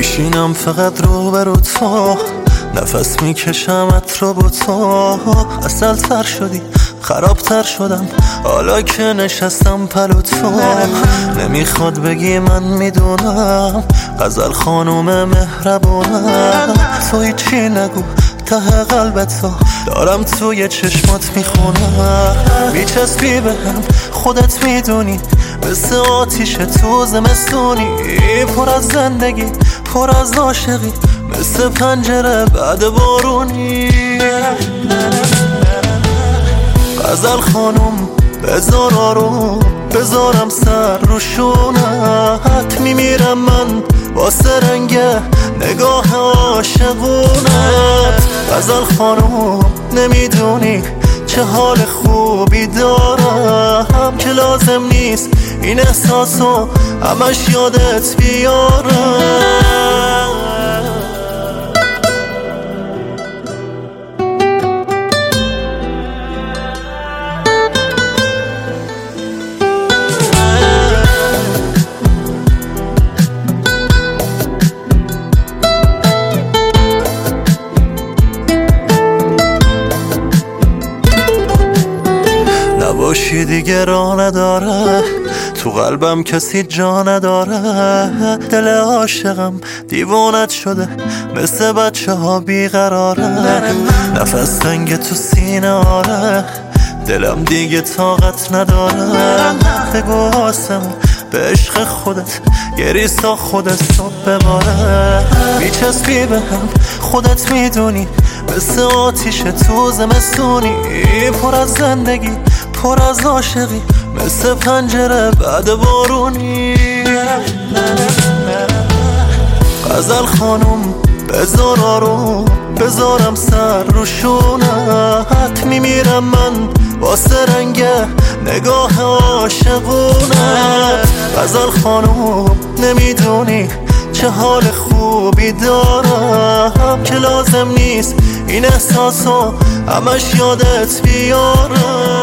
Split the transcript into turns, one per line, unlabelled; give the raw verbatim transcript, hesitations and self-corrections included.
میشینم فقط رو برو تو، نفس میکشمت رو با تو. اصل تر شدی خرابتر شدم حالا که نشستم پلو تو. نمیخواد بگی من میدونم غزل خانوم مهربونم. تو هیچی نگو ته قلبت دارم توی چشمات میخونم. میچسبی به هم خودت میدونی مثل آتیش تو زمستونی. پر از زندگی پر از عاشقی مثل پنجره بعد بارونی. غزل خانم بذار آروم بذارم سر رو شونت. میمیرم من واسه رنگ نگاه عاشقونت. غزل خانم نمیدونی چه حال خوبی دارم که لازم نیست این احساسو همش یادت بیارم. نباشی دیگه راه نداره تو قلبم کسی جا نداره. دل عاشقم دیوانت شده مثل بچه ها بیقراره. نفس تنگ تو سینه آره دلم دیگه طاقت نداره. بگو آسمون به عشق خودت گریستا خودت صبح بباره. میچسبی به هم خودت میدونی مثل آتیش تو زمستونی. پر از زندگی پر از عاشقی مثل پنجره بعد بارونی. غزل خانم بذار آروم بذارم سر رو شونت. میمیرم من واسه رنگ نگاه عاشقونت. غزل خانم نمیدونی چه حال خوبی دارم که لازم نیست این احساسو همش یادت بیارم.